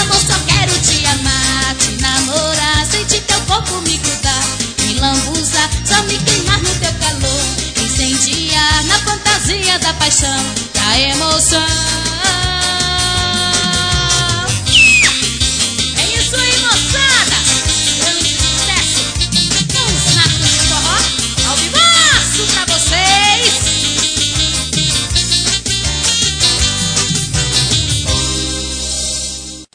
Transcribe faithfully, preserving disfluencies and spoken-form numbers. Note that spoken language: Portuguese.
Amor, só quero te amar, te namorar, sentir teu corpo me grudar, me lambuzar, só me queimar no teu calor, incendiar na fantasia da paixão, da emoção.